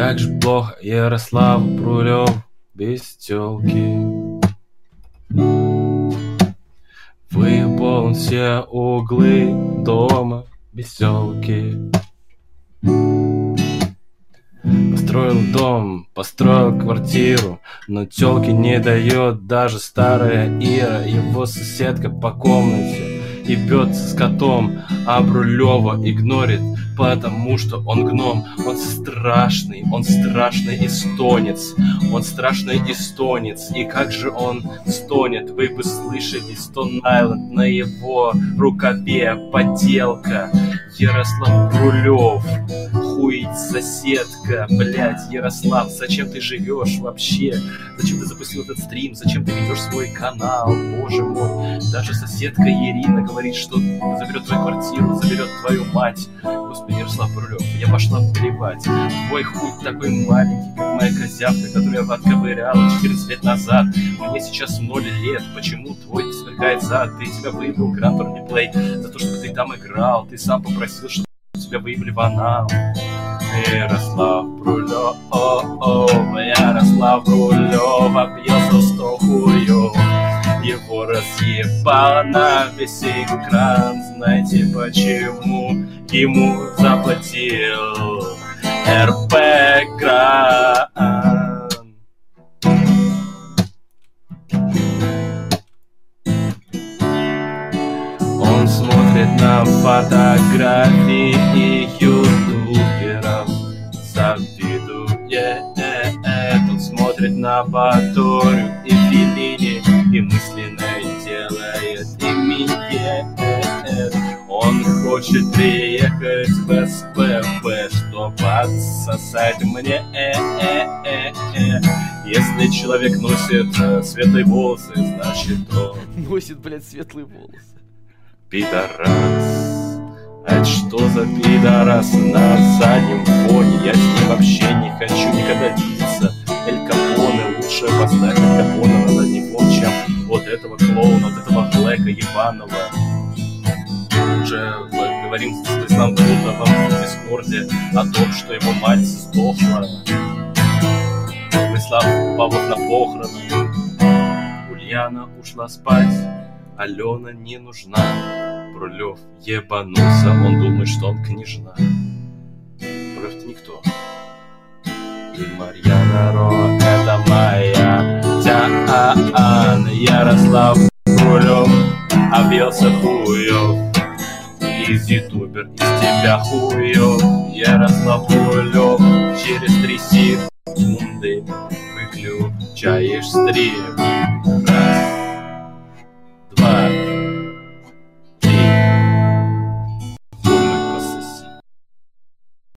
Как же плохо Ярослав Брулев без тёлки. Выпал все углы дома без тёлки. Построил дом, построил квартиру, но тёлки не дает даже старая Ира. Его соседка по комнате ебется с котом, а Брулева игнорит, потому что он гном. Он страшный эстонец. Он страшный эстонец. И как же он стонет. Вы бы слышали Stone Island на его рукаве. Поделка. Ярослав Брулев. Хуить соседка. Блять, Ярослав, зачем ты живешь вообще? Зачем ты запустил этот стрим? Зачем ты ведешь свой канал? Боже мой. Даже соседка Ирина говорит, что заберет твою квартиру, заберет твою мать. Господи, Ярослав Брулев, я пошла плевать. Твой хуй такой маленький, как моя козявка, которую я отковыряла 14 лет назад. Мне сейчас 0 лет. Почему твой сверкает зад? Ты тебя выиграл Grand Tour Play за то, что ты там играл. Ты сам попросил, чтобы тебя выявили в анал. Ярослав Брулев, Ярослав Брулев объелся 100 хуев. Его разъебало на весь экран. Знаете почему? Ему заплатил РП Гран. Он смотрит на фотографии ютуберов, завидует. Он смотрит на Баторию и Феллини и мысленно делает ими. Он хочет приехать в СПП, чтобы отсосать мне. Если человек носит светлые волосы, значит он носит, блядь, светлые волосы. Пидорас. А это что за пидорас на заднем фоне? Я с ним вообще не хочу никогда видеться. Эль Капоне, лучше поставь Эль Капоне на задний фон, чем вот этого клоуна, вот этого Блэка ебаного. Уже говорим с Ислам Плутовым в Дискорде о том, что его мать сдохла. Ислам Павлов на похороны. Ульяна ушла спать, Алена не нужна. Брулев ебанулся, он думает, что он княжна. Брулев-то никто. И Марьяна Ро, это моя Тян. Ярослав Брулев объелся хуев. Из ютубер, из тебя хуев. Ярослав Брулев через 3 секунды выключаешь стрим.